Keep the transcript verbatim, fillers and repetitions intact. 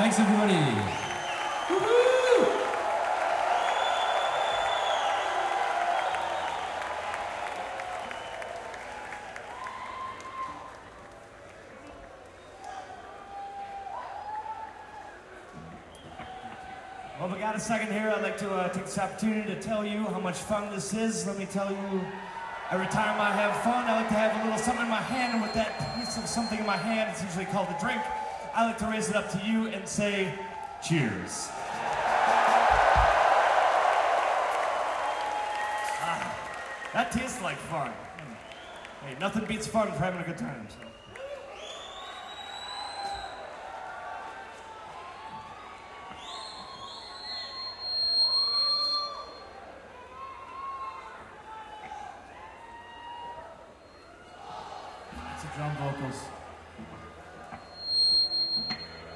Thanks, everybody. Woo-hoo! Well, we got a second here. I'd like to uh, take this opportunity to tell you how much fun this is. Let me tell you, every time I have fun, I like to have a little something in my hand, and with that piece of something in my hand, it's usually called a drink. I like to raise it up to you and say, cheers. Ah, that tastes like fun. Hey, nothing beats fun for having a good time. So. Drum vocals.